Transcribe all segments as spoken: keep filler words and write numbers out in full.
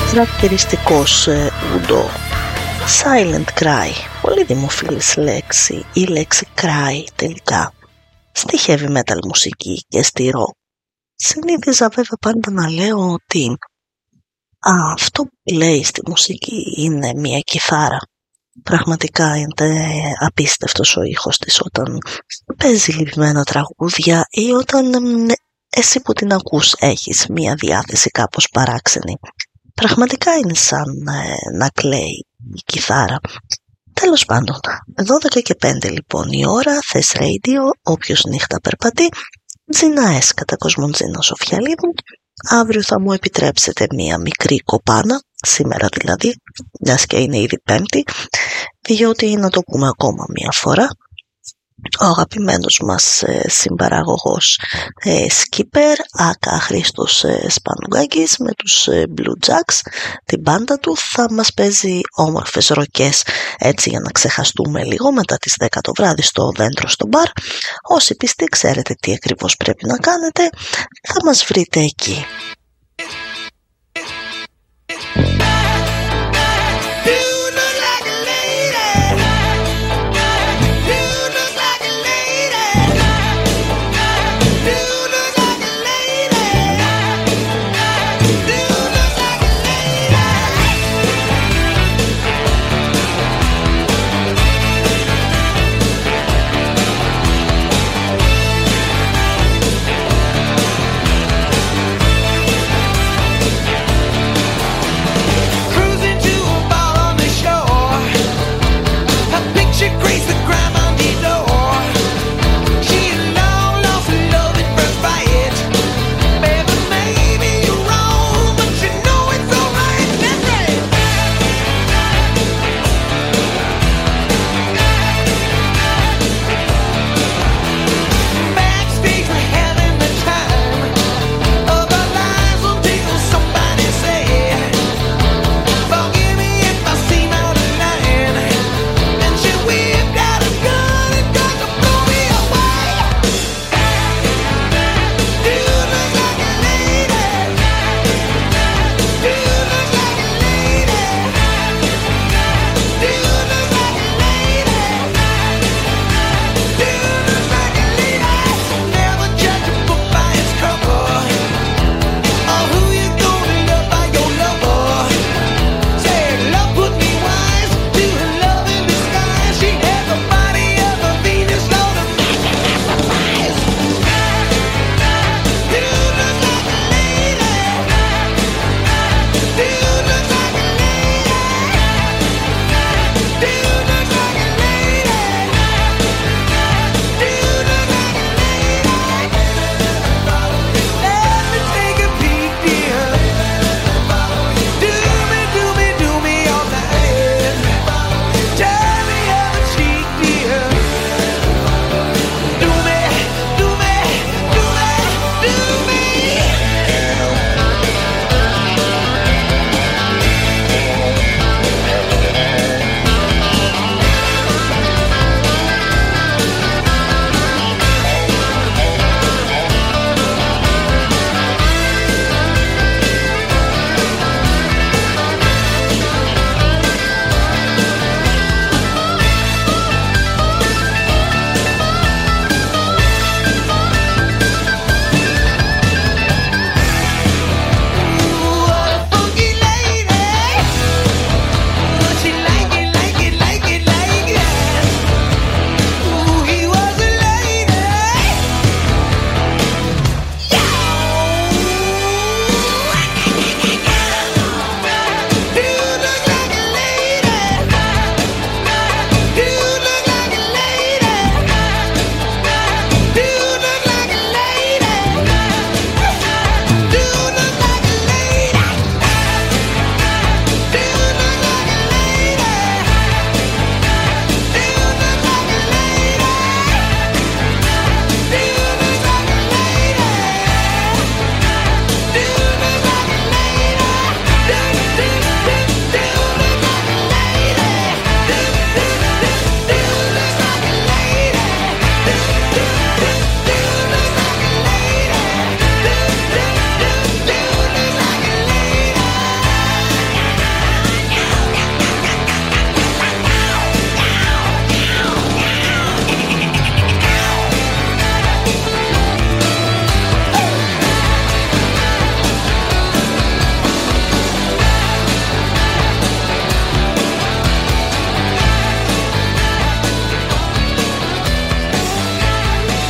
Χαρακτηριστικός ε, ούντο Silent Cry, πολύ δημοφιλής λέξη, η λέξη cry τελικά στη heavy metal μουσική και στη rock. Συνήθιζα βέβαια πάντα να λέω ότι α, αυτό που λέει στη μουσική είναι μια κιθάρα. Πραγματικά είναι απίστευτος ο ήχος της όταν παίζει λυπημένα τραγούδια ή όταν ε, εσύ που την ακούς έχεις μια διάθεση κάπως παράξενη. Πραγματικά είναι σαν ε, να κλαίει η κιθάρα. Τέλος πάντων, δώδεκα και πέντε λοιπόν η ώρα, Θες Radio, όποιος νύχτα περπατεί, Τζίνα S κατά Κοσμοντζίνα Σοφιαλίδου. Αύριο θα μου επιτρέψετε μία μικρή κοπάνα, σήμερα δηλαδή, μιας και είναι ήδη Πέμπτη, διότι να το πούμε ακόμα μία φορά. Ο αγαπημένος μας ε, συμπαραγωγός ε, Skipper, άκα Χρήστος ε, Σπανουγκάκης με τους ε, Blue Jacks, την μπάντα του, θα μας παίζει όμορφες ροκές έτσι για να ξεχαστούμε λίγο μετά τις δέκα το βράδυ στο δέντρο στο μπαρ. Όσοι πιστοί ξέρετε τι ακριβώς πρέπει να κάνετε, θα μας βρείτε εκεί.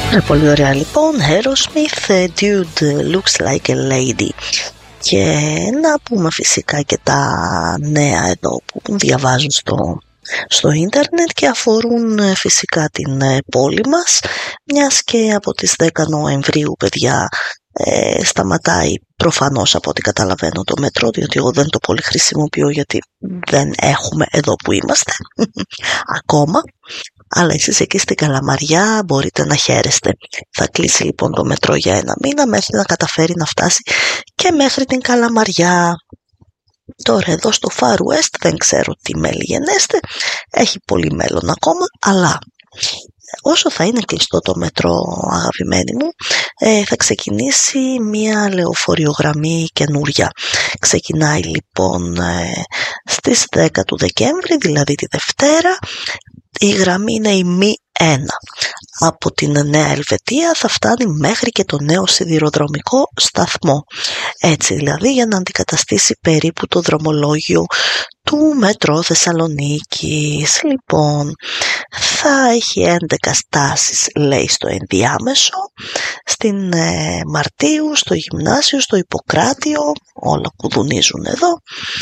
Ε, πολύ ωραία λοιπόν. Aerosmith, Dude Looks Like a Lady. Και να πούμε φυσικά και τα νέα εδώ που διαβάζουν στο, στο ίντερνετ και αφορούν φυσικά την πόλη μας, μιας και από τις δέκα Νοεμβρίου, παιδιά, ε, σταματάει προφανώς από ό,τι καταλαβαίνω το μετρό, διότι εγώ δεν το πολύ χρησιμοποιώ γιατί δεν έχουμε εδώ που είμαστε ακόμα. Αλλά εσείς εκεί στην Καλαμαριά μπορείτε να χαίρεστε. Θα κλείσει λοιπόν το μετρό για ένα μήνα μέχρι να καταφέρει να φτάσει και μέχρι την Καλαμαριά. Τώρα εδώ στο Far West δεν ξέρω τι μέλη γενέστε, έχει πολύ μέλλον ακόμα, αλλά όσο θα είναι κλειστό το μετρό, αγαπημένοι μου, ε, θα ξεκινήσει μια λεωφοριογραμμή καινούρια. Ξεκινάει λοιπόν ε, στις δέκα του Δεκέμβρη, δηλαδή τη Δευτέρα. Η γραμμή είναι η μη ένα. Από την Νέα Ελβετία θα φτάνει μέχρι και το νέο σιδηροδρομικό σταθμό. Έτσι δηλαδή για να αντικαταστήσει περίπου το δρομολόγιο του μετρό Θεσσαλονίκης. Λοιπόν, θα έχει έντεκα στάσεις, λέει, στο ενδιάμεσο, στην ε, Μαρτίου, στο Γυμνάσιο, στο Ιπποκράτιο, όλα κουδουνίζουν εδώ,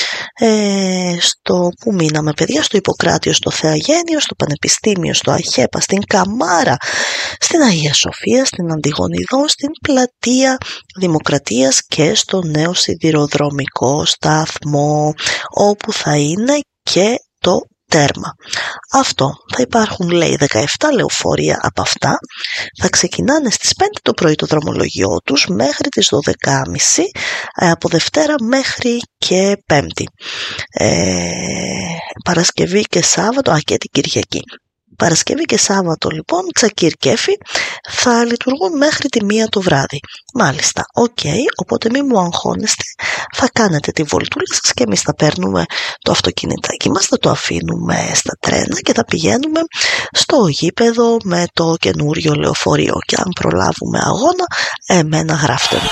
ε, στο που μείναμε παιδιά, στο Ιπποκράτιο, στο Θεαγένιο, στο Πανεπιστήμιο, στο Αχέπα, στην Καμάρα, στην Αγία Σοφία, στην Αντιγονιδό, στην Πλατεία Δημοκρατίας και στο νέο σιδηροδρομικό σταθμό, όπου θα είναι και το τέρμα. Αυτό θα υπάρχουν, λέει, δεκαεπτά λεωφορεία από αυτά. Θα ξεκινάνε στις πέντε το πρωί το δρομολογιό τους μέχρι τις δώδεκα και μισή, από Δευτέρα μέχρι και Πέμπτη. Ε, Παρασκευή και Σάββατο, α, και την Κυριακή. Παρασκευή και Σάββατο λοιπόν, τσακίρ κέφι, θα λειτουργούν μέχρι τη μία το βράδυ. Μάλιστα, οκ, okay, οπότε μη μου αγχώνεστε, θα κάνετε τη βολτούλα σας και εμείς θα παίρνουμε το αυτοκινητάκι μας, θα το αφήνουμε στα τρένα και θα πηγαίνουμε στο γήπεδο με το καινούριο λεωφορείο. Και αν προλάβουμε αγώνα, εμένα γράφτε μου.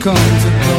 come to go.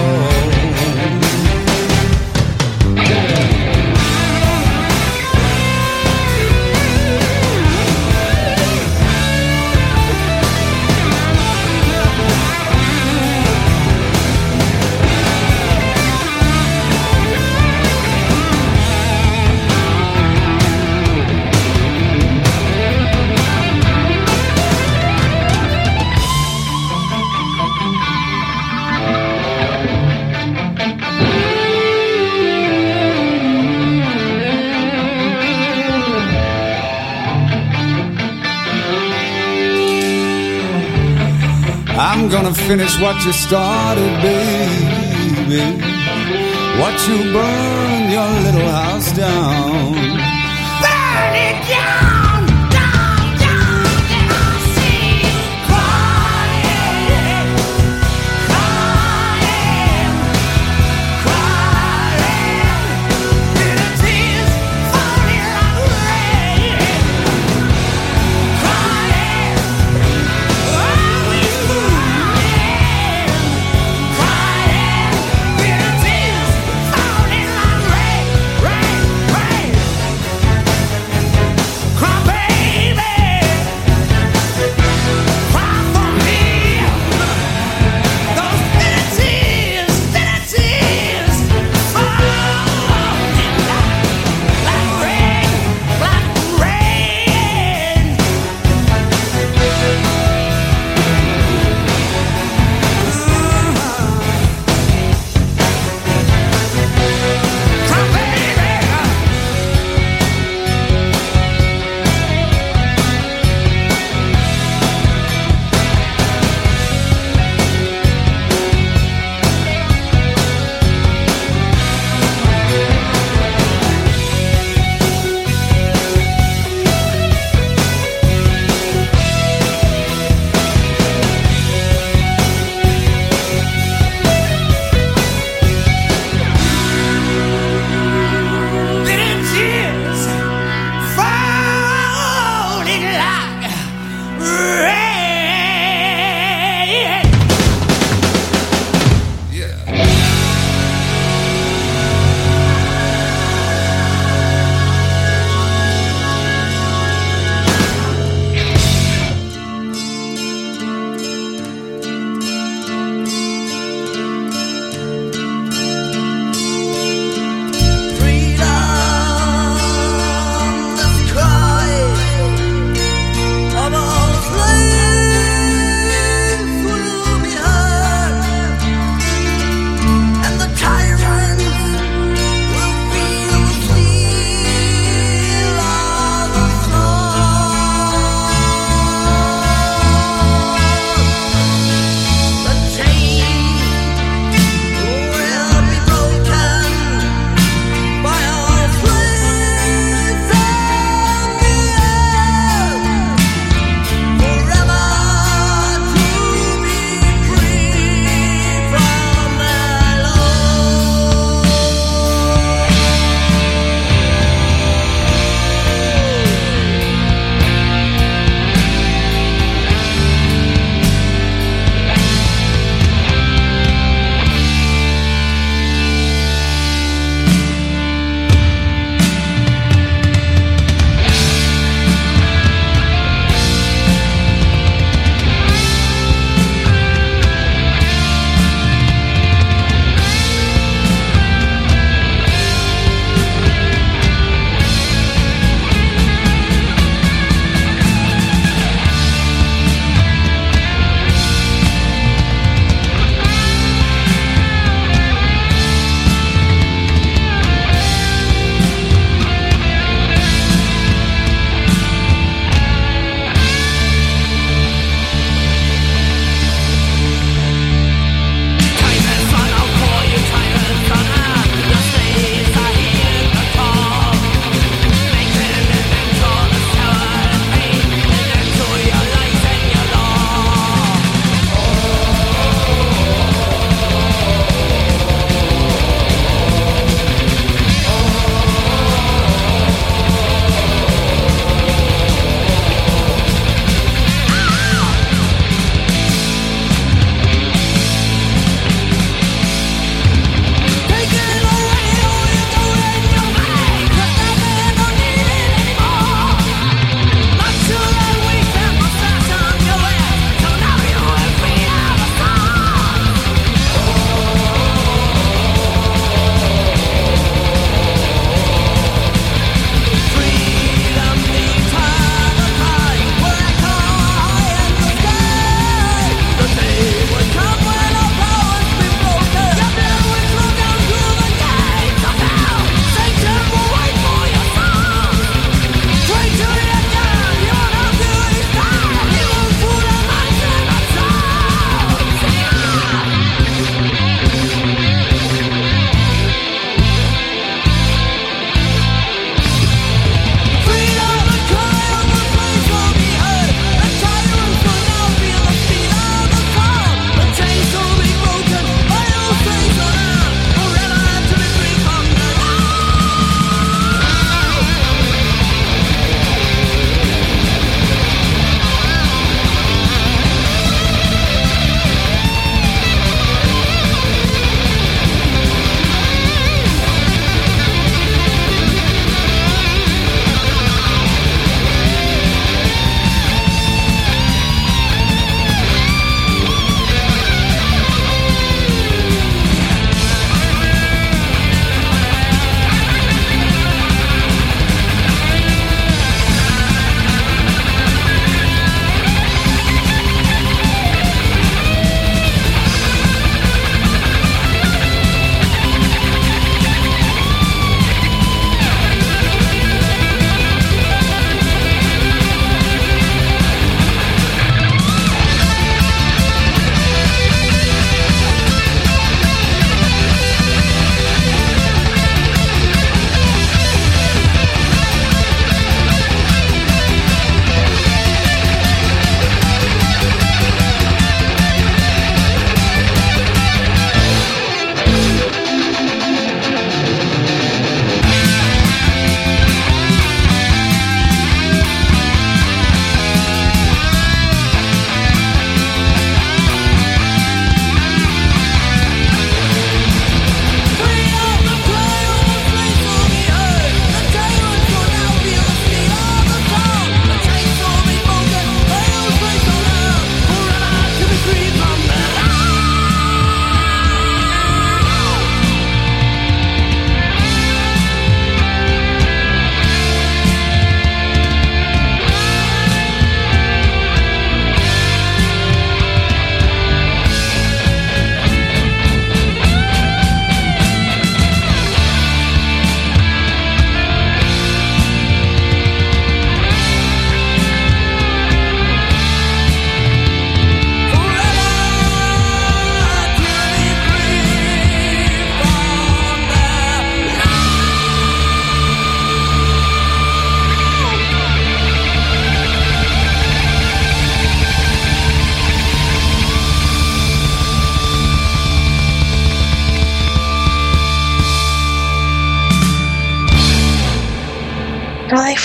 I'm gonna finish what you started, baby. Watch you burn your little house down. Burn it down, down, down, and I see you crying, crying, crying. Little tears falling like rain, crying. Cry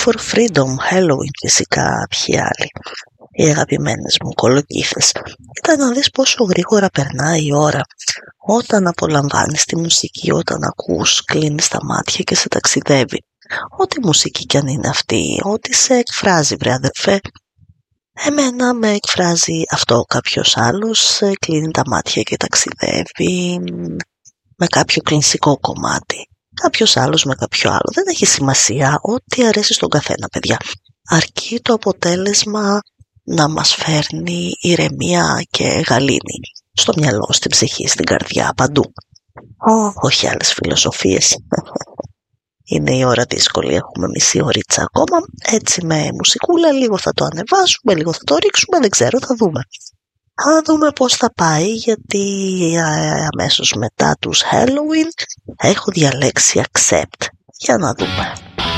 for Freedom, Halloween φυσικά, ποιοι άλλοι. Οι αγαπημένες μου κολοκύθες. Ήταν να δεις πόσο γρήγορα περνάει η ώρα. Όταν απολαμβάνεις τη μουσική, όταν ακούς, κλείνεις τα μάτια και σε ταξιδεύει. Ό,τι μουσική κι αν είναι αυτή, ό,τι σε εκφράζει βρε αδερφέ. Εμένα με εκφράζει αυτό, κάποιος άλλος κλείνει τα μάτια και ταξιδεύει με κάποιο κλινσικό κομμάτι. Κάποιος άλλος με κάποιο άλλο. Δεν έχει σημασία, ό,τι αρέσει στον καθένα παιδιά. Αρκεί το αποτέλεσμα να μας φέρνει ηρεμία και γαλήνη. Στο μυαλό, στην ψυχή, στην καρδιά, παντού. Oh, όχι άλλες φιλοσοφίες. Είναι η ώρα δύσκολη, έχουμε μισή ωρίτσα ακόμα. Έτσι με μουσικούλα, λίγο θα το ανεβάσουμε, λίγο θα το ρίξουμε, δεν ξέρω, θα δούμε. Θα δούμε πώς θα πάει, γιατί αμέσως μετά τους Halloween έχω διαλέξει Accept. Για να δούμε.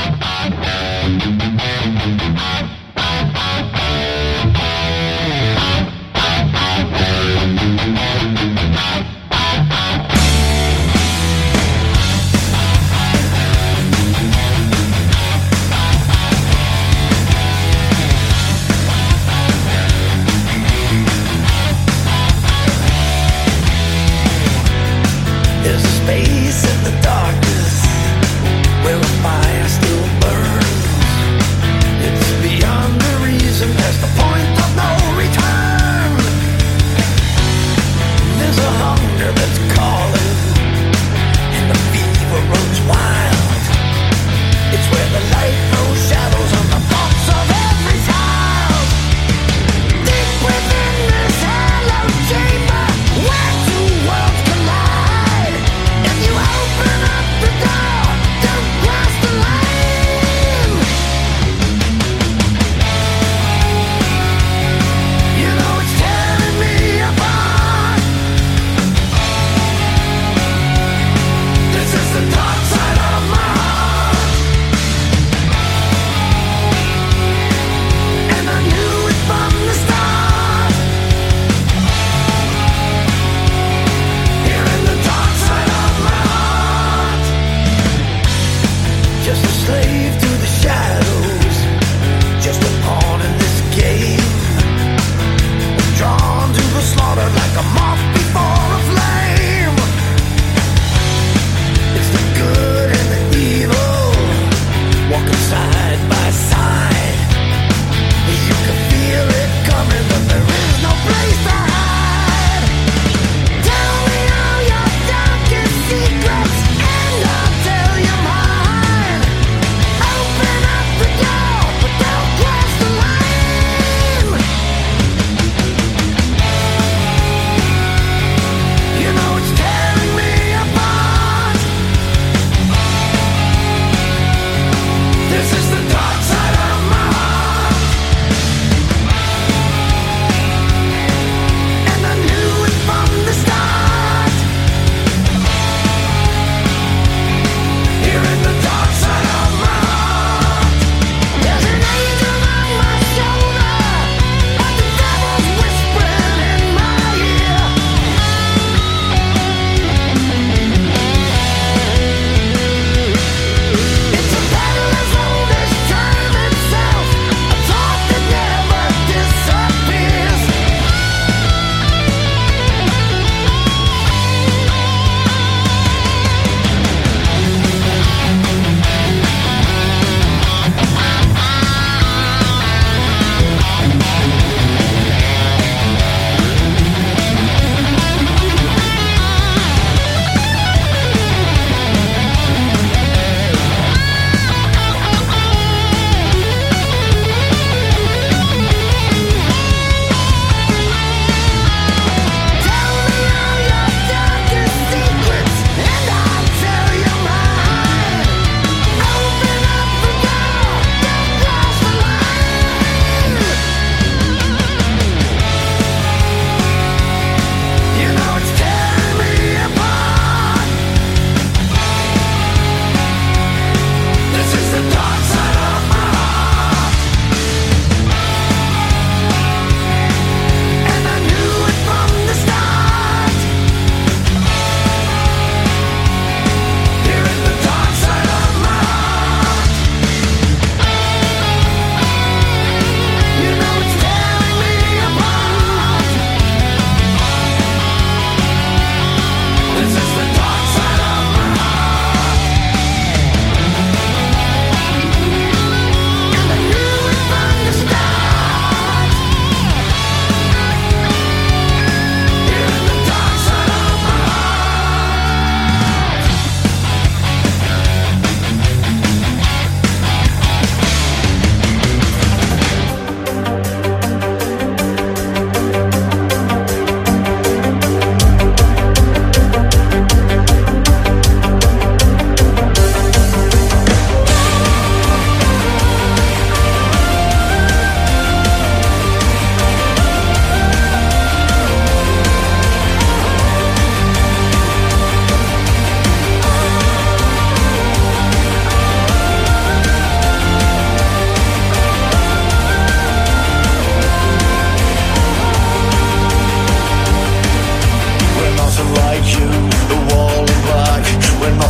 There's a space in the darkness where a fire still burns.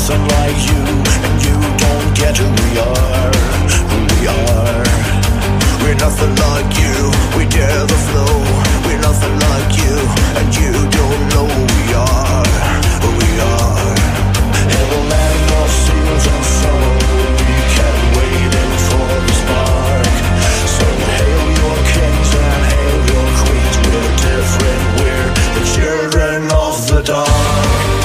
nothing like you, and you don't get who we are, who we are. We're nothing like you, we dare the flow. We're nothing like you, and you don't know who we are, who we are. In the land of seals and sorrow, we kept waiting for the spark. So hail your kings and hail your queens. We're different, we're the children of the dark.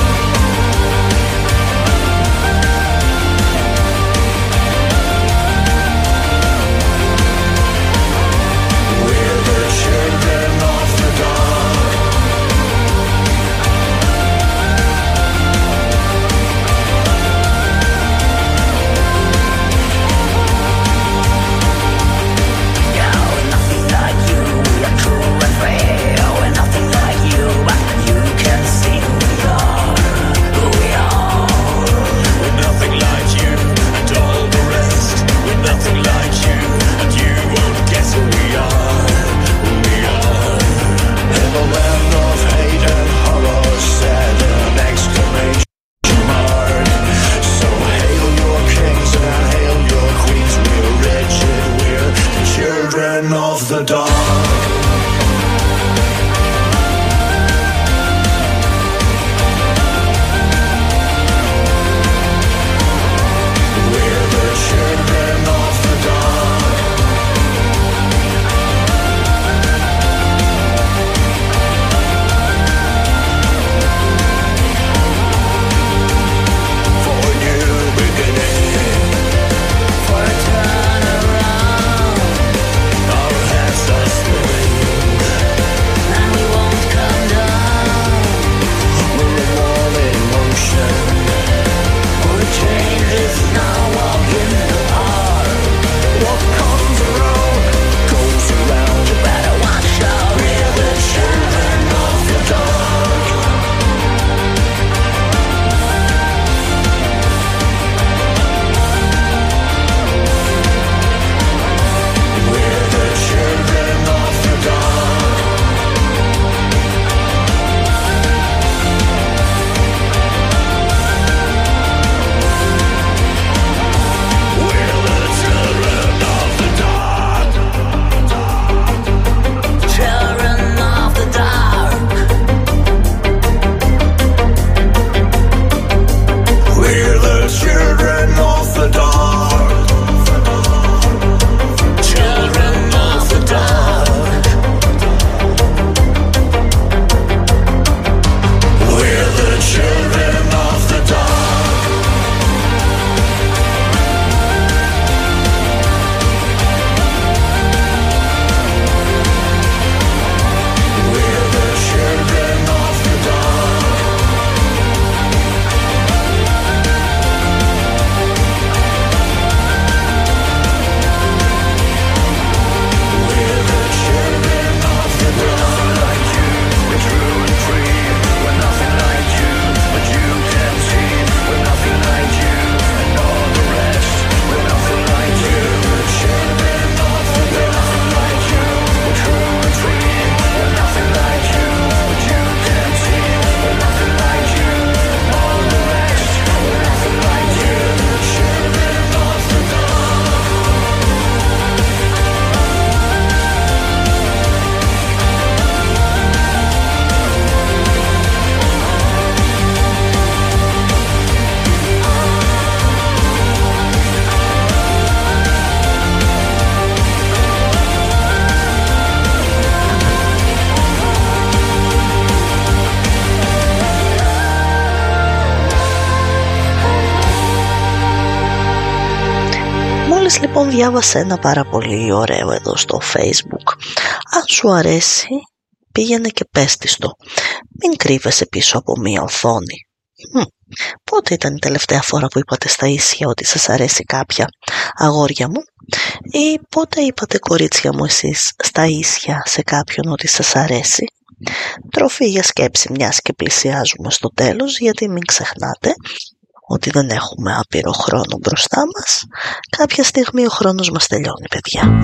Of the dark. Μόλις λοιπόν διάβασα ένα πάρα πολύ ωραίο εδώ στο Facebook. Αν σου αρέσει, πήγαινε και πες της το. Μην κρύβεσαι πίσω από μία οθόνη. Hm. Πότε ήταν η τελευταία φορά που είπατε στα ίσια ότι σας αρέσει κάποια, αγόρια μου? Ή πότε είπατε, κορίτσια μου, εσείς στα ίσια σε κάποιον ότι σας αρέσει? Τροφή για σκέψη, μιας και πλησιάζουμε στο τέλος, γιατί μην ξεχνάτε ότι δεν έχουμε άπειρο χρόνο μπροστά μας. Κάποια στιγμή ο χρόνος μας τελειώνει, παιδιά.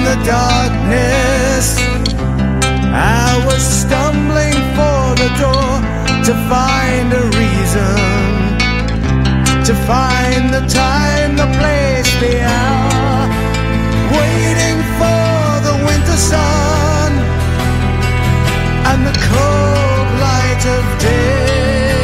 the darkness. I was stumbling for the door to find a reason, to find the time, the place, the hour, waiting for the winter sun and the cold light of day.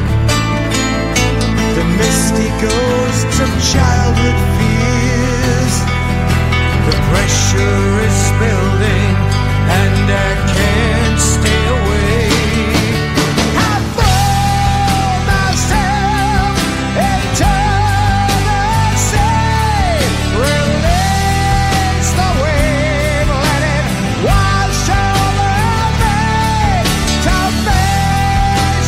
The misty ghosts of childhood fears. The pressure is building and I can't stay away. I throw myself into the sea. Release the wave, let it wash over me. To face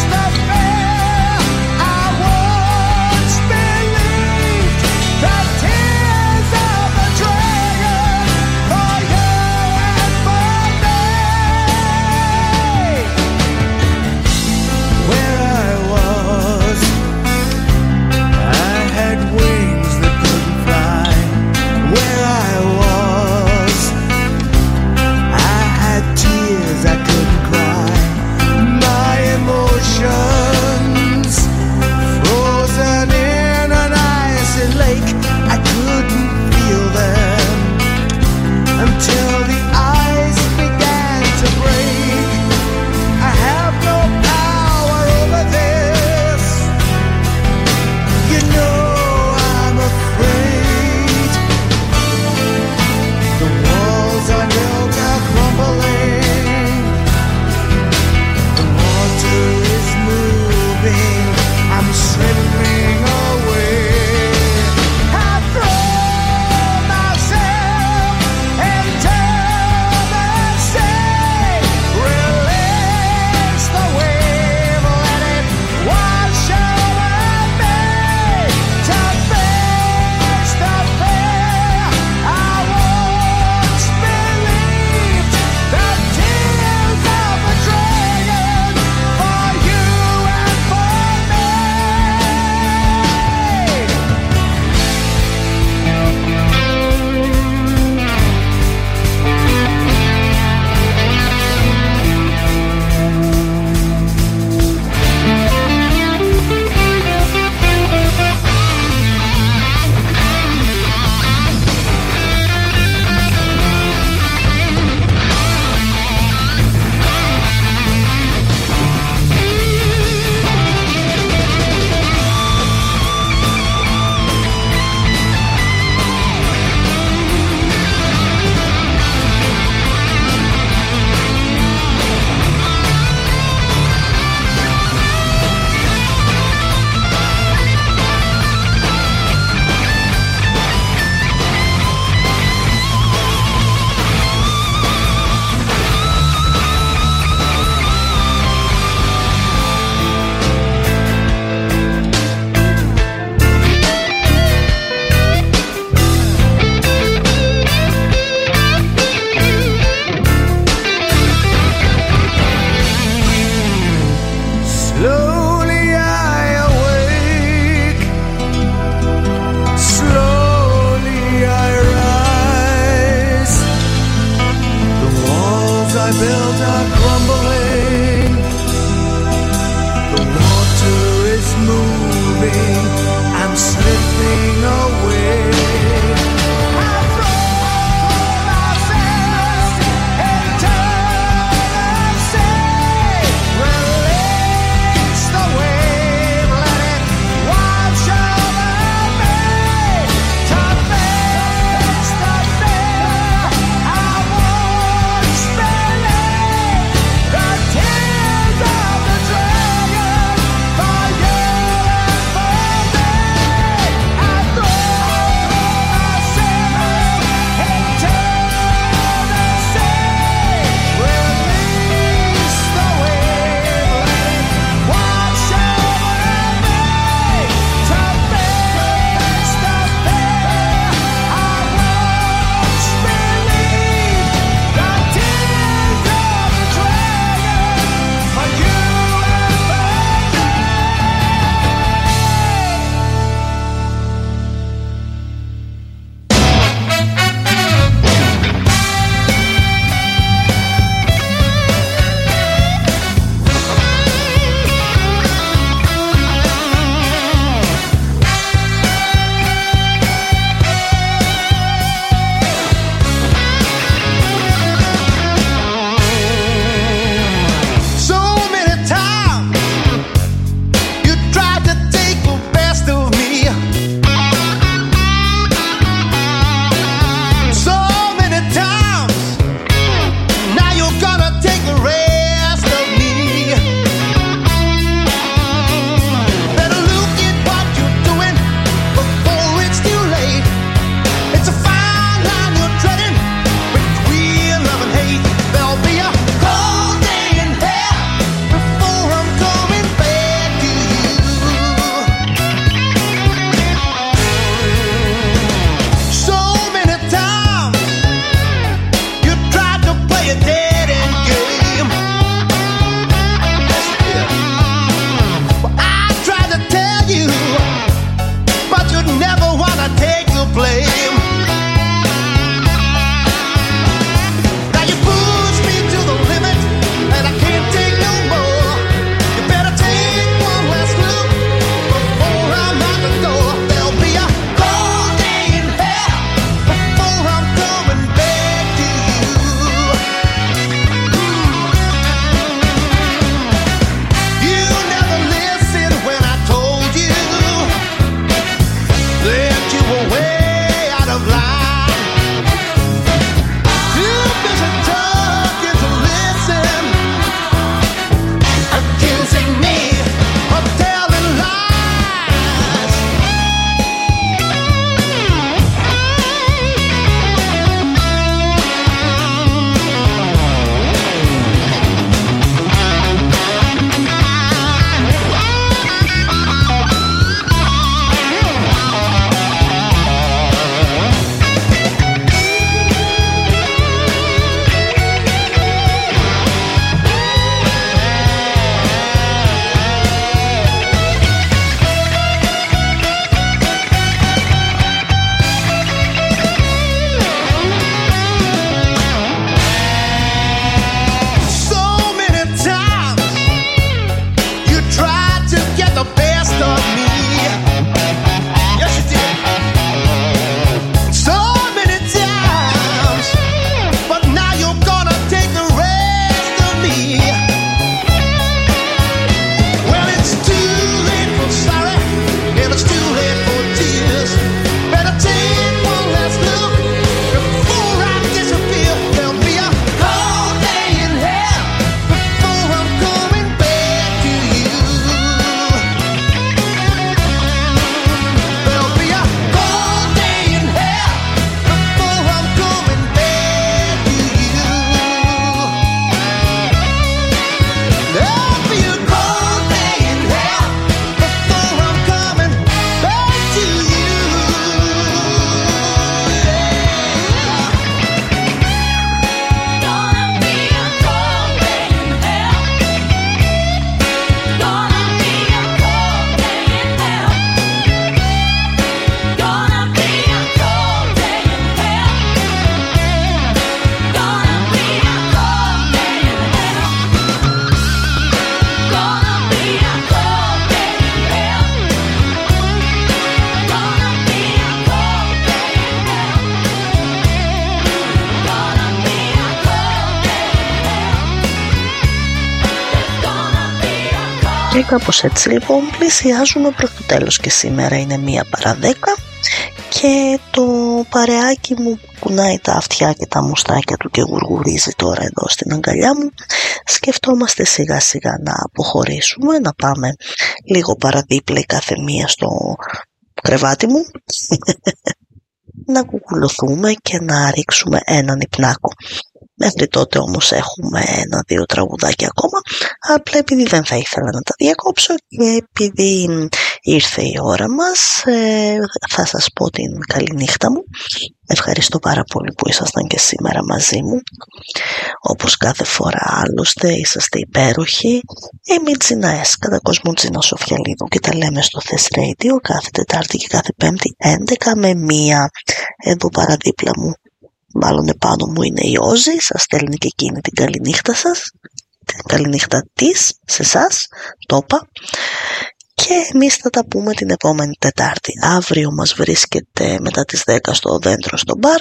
Και κάπως έτσι λοιπόν πλησιάζουμε προς το τέλος και σήμερα είναι μία παρά δέκα και το παρεάκι μου κουνάει τα αυτιά και τα μουστάκια του και γουργουρίζει τώρα εδώ στην αγκαλιά μου. Σκεφτόμαστε σιγά σιγά να αποχωρήσουμε, να πάμε λίγο παραδίπλα η κάθε μία στο κρεβάτι μου να κουκουλωθούμε και να ρίξουμε έναν υπνάκο. Μέχρι τότε όμως έχουμε ένα-δύο τραγουδάκια ακόμα, απλά επειδή δεν θα ήθελα να τα διακόψω και επειδή ήρθε η ώρα μας, ε, θα σας πω την καλή νύχτα μου. Ευχαριστώ πάρα πολύ που ήσασταν και σήμερα μαζί μου. Όπως κάθε φορά άλλωστε είσαστε υπέροχοι. Είμαι η Τζίνα Ες, κατά κόσμο Τζίνα Σοφιαλίδου και τα λέμε στο Θες Radio κάθε Τετάρτη και κάθε Πέμπτη έντεκα με μία. Εδώ παραδίπλα μου, μάλλον επάνω μου, είναι η Όζη, σας στέλνει και εκείνη την καλή νύχτα σας, την καλή νύχτα της, σε εσάς, το είπα. Και εμείς θα τα πούμε την επόμενη Τετάρτη. Αύριο μας βρίσκεται μετά τις δέκα στο Δέντρο στο μπαρ.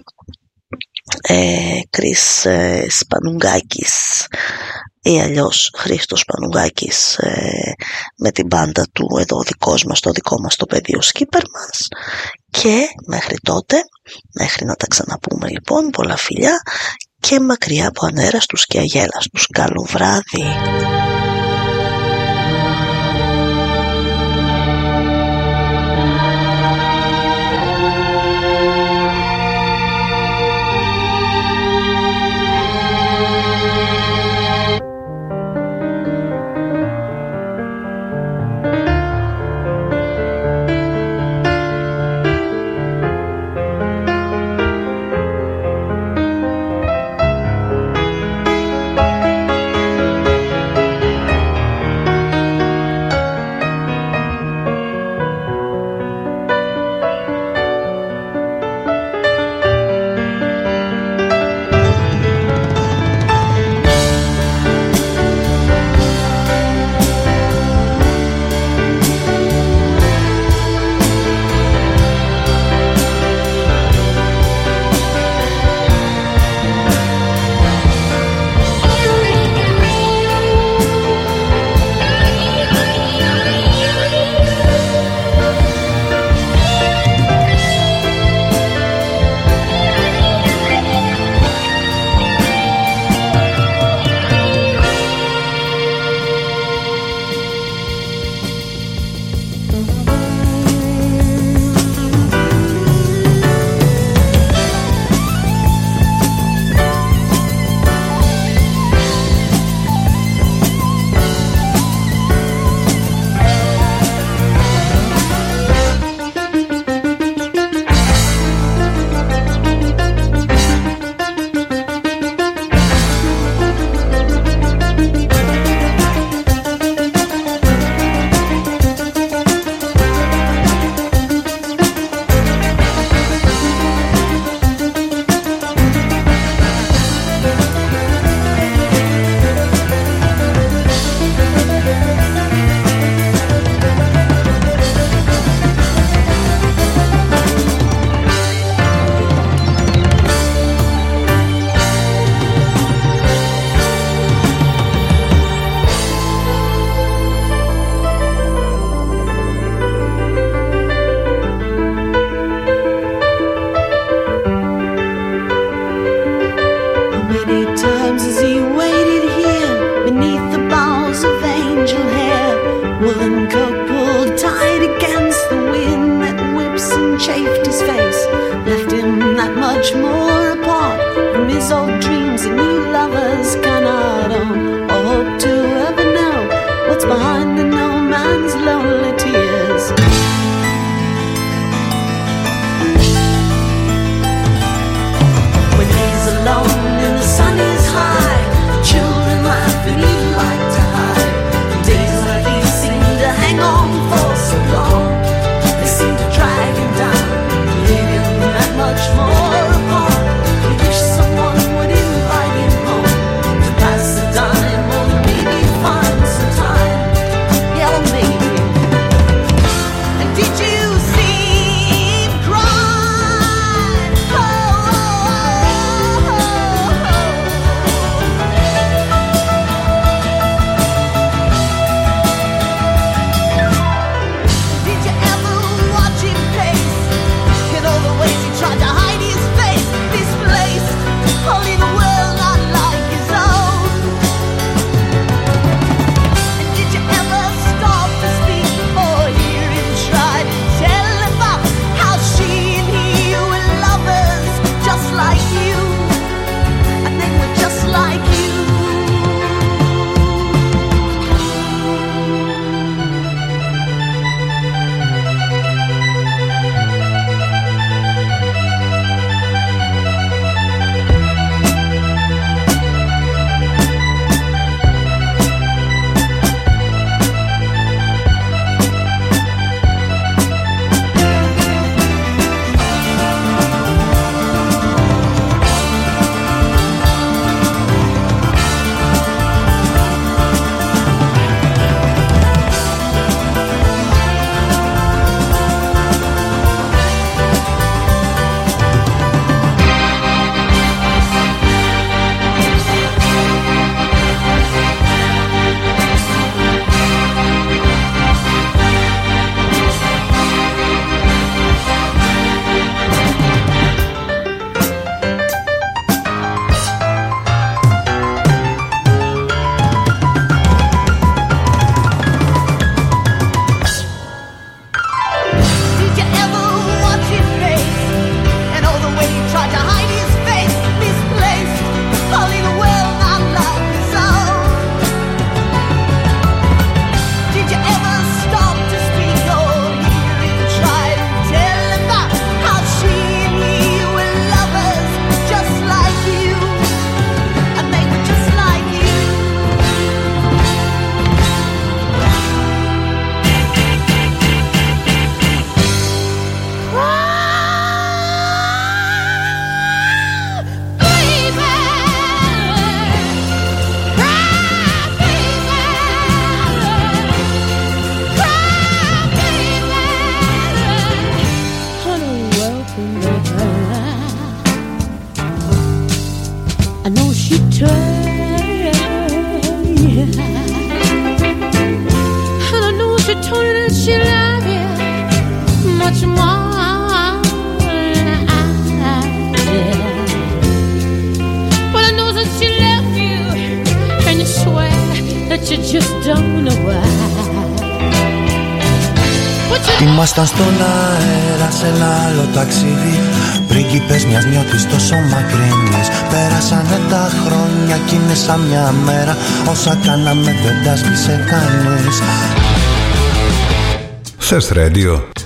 Ε, Κρίς ε, Σπανουγκάκης ή αλλιώς Χρήστος Σπανουγκάκης ε, με την μπάντα του εδώ δικός μας, το δικό μας το πεδίο σκύπερ μας. Και μέχρι τότε, μέχρι να τα ξαναπούμε λοιπόν, πολλά φιλιά και μακριά από ανέραστους και αγέλαστους. Καλό βράδυ. Time much more than I did. Well, I know that she left you, and you swear that you just don't know why. Ήμασταν στον αέρα σε ένα άλλο ταξίδι, πρίγκιπες μιας νιώτης τόσο μακρινής. Πέρασανε τα χρόνια κι είναι σαν μια μέρα, όσα κάναμε δεν τα σβήσε κανείς. Σες Radio.